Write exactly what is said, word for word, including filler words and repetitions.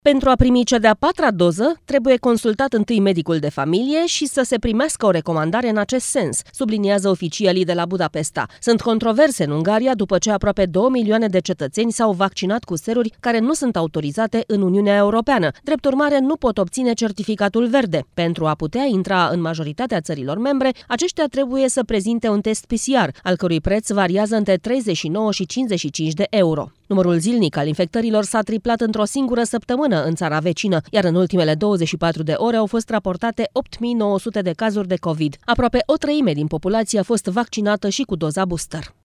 Pentru a primi cea de-a patra doză, trebuie consultat întâi medicul de familie și să se primească o recomandare în acest sens, subliniază oficialii de la Budapesta. Sunt controverse în Ungaria după ce aproape două milioane de cetățeni s-au vaccinat cu seruri care nu sunt autorizate în Uniunea Europeană. Drept urmare, nu pot obține certificatul verde. Pentru a putea intra în majoritatea țărilor membre, aceștia trebuie să prezinte un test P C R, al cărui preț variază între treizeci și nouă și cincizeci și cinci de euro. Numărul zilnic al infectărilor s-a triplat într-o singură săptămână în țara vecină, iar în ultimele douăzeci și patru de ore au fost raportate opt mii nouă sute de cazuri de COVID. Aproape o treime din populație a fost vaccinată și cu doza booster.